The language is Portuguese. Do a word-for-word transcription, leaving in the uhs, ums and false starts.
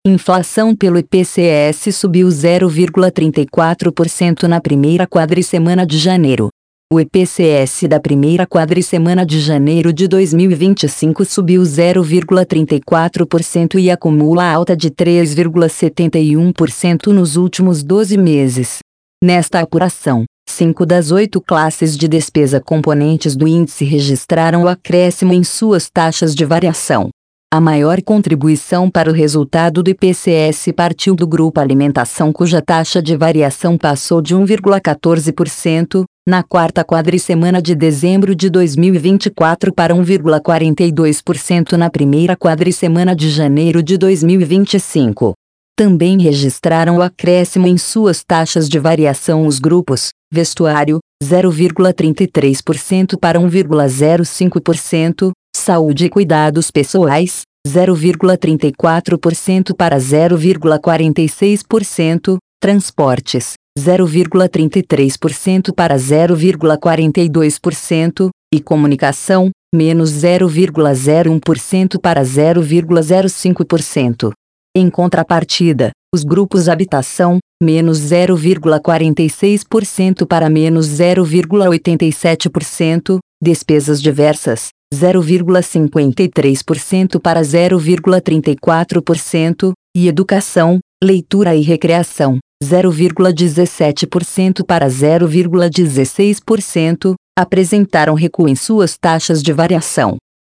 Inflação pelo I P C S subiu zero vírgula trinta e quatro por cento na primeira quadricemana de janeiro. O I P C S da primeira quadricemana de janeiro de dois mil e vinte e cinco subiu zero vírgula trinta e quatro por cento e acumula alta de três vírgula setenta e um por cento nos últimos doze meses. Nesta apuração, cinco das oito classes de despesa componentes do índice registraram o acréscimo em suas taxas de variação. A maior contribuição para o resultado do I P C S partiu do grupo alimentação, cuja taxa de variação passou de um vírgula quatorze por cento, na quarta quadricemana de dezembro de dois mil e vinte e quatro para um vírgula quarenta e dois por cento na primeira quadricemana de janeiro de dois mil e vinte e cinco. Também registraram o acréscimo em suas taxas de variação os grupos vestuário, zero vírgula trinta e três por cento para um vírgula zero cinco por cento, saúde e cuidados pessoais, zero vírgula trinta e quatro por cento para zero vírgula quarenta e seis por cento, transportes, zero vírgula trinta e três por cento para zero vírgula quarenta e dois por cento, e comunicação, menos zero vírgula zero um por cento para zero vírgula zero cinco por cento. Em contrapartida, os grupos habitação, menos zero vírgula quarenta e seis por cento para menos zero vírgula oitenta e sete por cento, despesas diversas, zero vírgula cinquenta e três por cento para zero vírgula trinta e quatro por cento, e educação, leitura e recreação, zero vírgula dezessete por cento para zero vírgula dezesseis por cento, apresentaram recuo em suas taxas de variação.